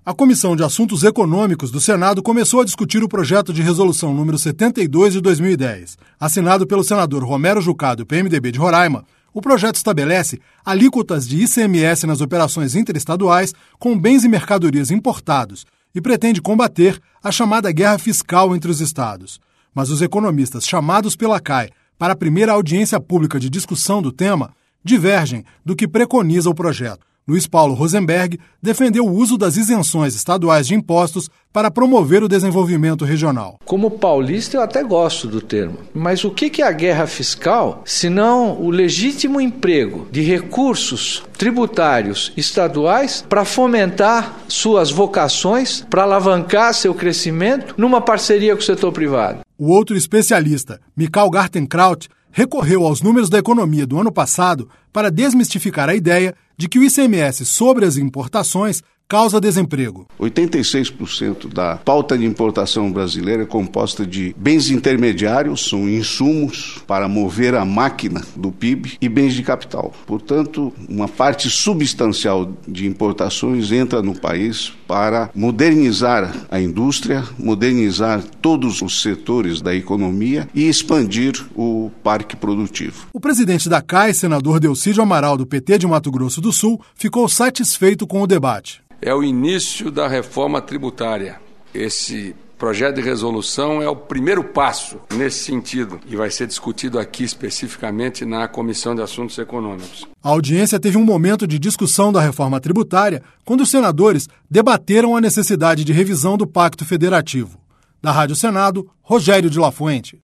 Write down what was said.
A Comissão de Assuntos Econômicos do Senado começou a discutir o projeto de resolução número 72 de 2010. Assinado pelo senador Romero Jucá, do PMDB de Roraima, o projeto estabelece alíquotas de ICMS nas operações interestaduais com bens e mercadorias importados e pretende combater a chamada guerra fiscal entre os estados. Mas os economistas chamados pela CAI para a primeira audiência pública de discussão do tema divergem do que preconiza o projeto. Luiz Paulo Rosenberg defendeu o uso das isenções estaduais de impostos para promover o desenvolvimento regional. Como paulista, eu até gosto do termo. Mas o que é a guerra fiscal, senão o legítimo emprego de recursos tributários estaduais para fomentar suas vocações, para alavancar seu crescimento numa parceria com o setor privado? O outro especialista, Michael Gartenkraut, recorreu aos números da economia do ano passado para desmistificar a ideia de que o ICMS sobre as importações causa desemprego. 86% da pauta de importação brasileira é composta de bens intermediários, são insumos para mover a máquina do PIB, e bens de capital. Portanto, uma parte substancial de importações entra no país para modernizar a indústria, modernizar todos os setores da economia e expandir o parque produtivo. O presidente da CAI, senador Delcídio Amaral, do PT de Mato Grosso do Sul, ficou satisfeito com o debate. É o início da reforma tributária. Esse projeto de resolução é o primeiro passo nesse sentido e vai ser discutido aqui especificamente na Comissão de Assuntos Econômicos. A audiência teve um momento de discussão da reforma tributária quando os senadores debateram a necessidade de revisão do Pacto Federativo. Da Rádio Senado, Rogério de La Fuente.